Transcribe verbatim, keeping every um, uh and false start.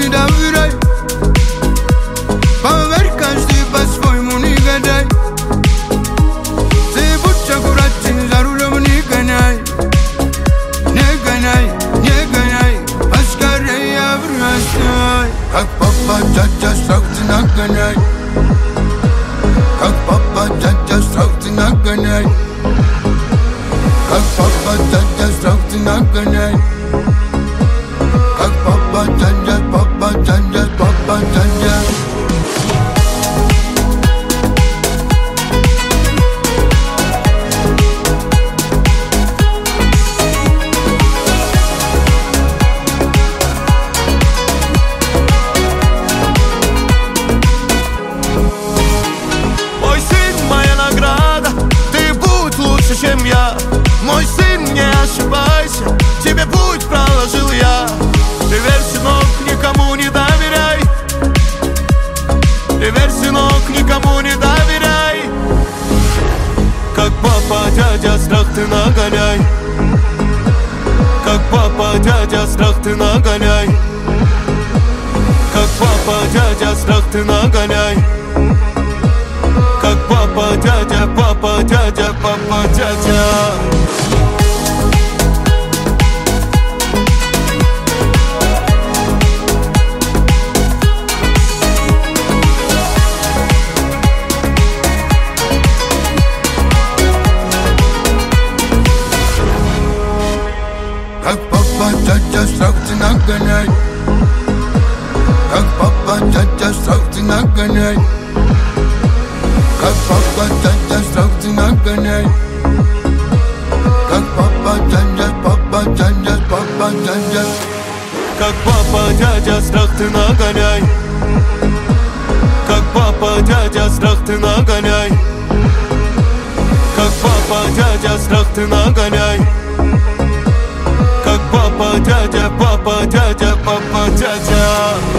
не доверяй. Поверь, каждый по-своему не гадай. Ты будь аккуратен, за рулем не гоняй. Не гоняй, не гоняй, поскорее бросай. Как папа, дядя, страх ты нагоняй. Как папа, дядя, страх ты нагоняй. Как папа, дядя, страх ты нагоняй. Как папа, дядя, папа, дядя, папа, дядя. Мой сын, моя награда, ты будь лучше, чем я. Мой сын, не ошибайся, тебе путь проложил я. Ты верь, сынок, никому не доверяй. Ты верь, сынок, никому не доверяй. Как папа, дядя, страх ты нагоняй. Как папа, дядя, страх ты нагоняй. Как папа, дядя, страх ты нагоняй. Как папа, дядя, папа, дядя, папа, дядя. Как папа, дядя, страх ты нагоняй. Как папа, дядя, страх ты нагоняй. Как папа, дядя, страх ты нагоняй. Как папа, дядя, папа, дядя, папа, дядя. Как папа, дядя, страх ты нагоняй. Как папа, дядя, страх ты нагоняй. Как папа, дядя, страх ты нагоняй. Как папа, дядя, папа, дядя, папа, дядя.